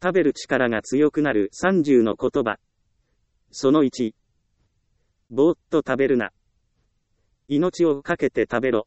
食べる力が強くなる30の言葉。その1。ぼーっと食べるな。命をかけて食べろ。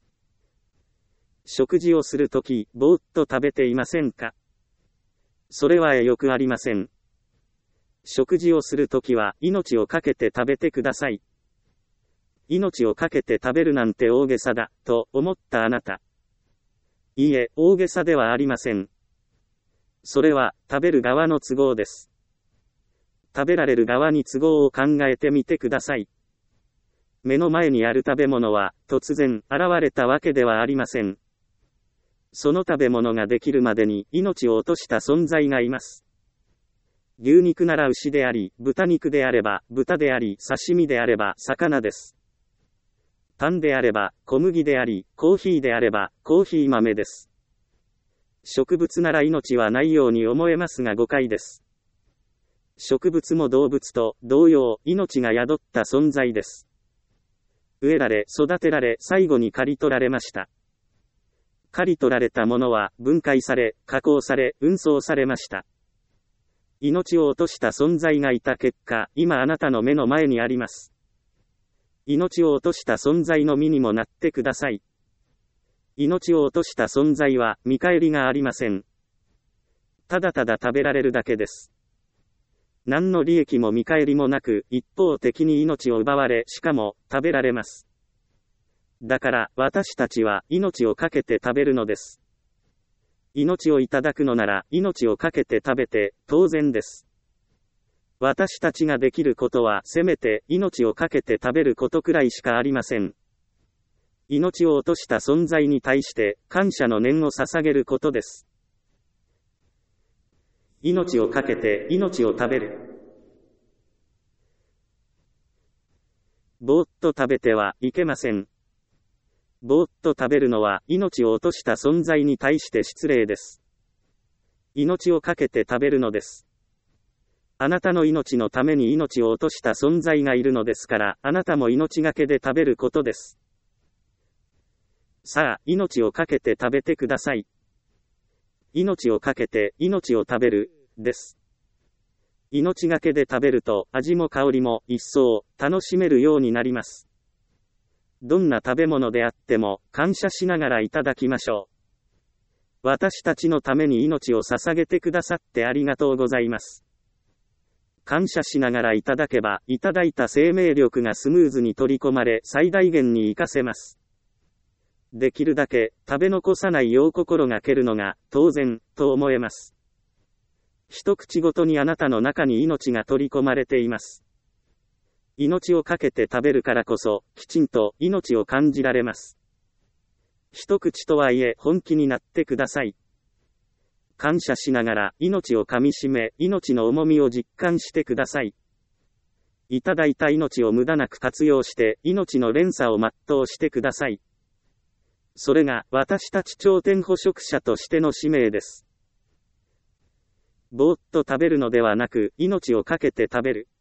食事をするとき、ぼーっと食べていませんか？それはよくありません。食事をするときは、命をかけて食べてください。命をかけて食べるなんて大げさだ、と思ったあなた。いいえ、大げさではありません。それは、食べる側の都合です。食べられる側に都合を考えてみてください。目の前にある食べ物は、突然、現れたわけではありません。その食べ物ができるまでに、命を落とした存在がいます。牛肉なら牛であり、豚肉であれば、豚であり、刺身であれば、魚です。パンであれば、小麦であり、コーヒーであれば、コーヒー豆です。植物なら命はないように思えますが誤解です。植物も動物と同様、命が宿った存在です。植えられ、育てられ、最後に刈り取られました。刈り取られたものは、分解され、加工され、運送されました。命を落とした存在がいた結果、今あなたの目の前にあります。命を落とした存在の身にもなってください。命を落とした存在は、見返りがありません。ただただ食べられるだけです。何の利益も見返りもなく、一方的に命を奪われ、しかも、食べられます。だから、私たちは、命をかけて食べるのです。命をいただくのなら、命をかけて食べて、当然です。私たちができることは、せめて、命をかけて食べることくらいしかありません。命を落とした存在に対して、感謝の念を捧げることです。命をかけて、命を食べる。ぼーっと食べてはいけません。ぼーっと食べるのは、命を落とした存在に対して失礼です。命をかけて食べるのです。あなたの命のために命を落とした存在がいるのですから、あなたも命がけで食べることです。さあ、命をかけて食べてください。命をかけて、命を食べる、です。命がけで食べると、味も香りも、一層、楽しめるようになります。どんな食べ物であっても、感謝しながらいただきましょう。私たちのために命を捧げてくださってありがとうございます。感謝しながらいただけば、いただいた生命力がスムーズに取り込まれ、最大限に活かせます。できるだけ、食べ残さないよう心がけるのが、当然、と思えます。一口ごとにあなたの中に命が取り込まれています。命をかけて食べるからこそ、きちんと命を感じられます。一口とはいえ本気になってください。感謝しながら命をかみしめ、命の重みを実感してください。いただいた命を無駄なく活用して、命の連鎖を全うしてください。それが、私たち頂点捕食者としての使命です。ぼーっと食べるのではなく、命をかけて食べる。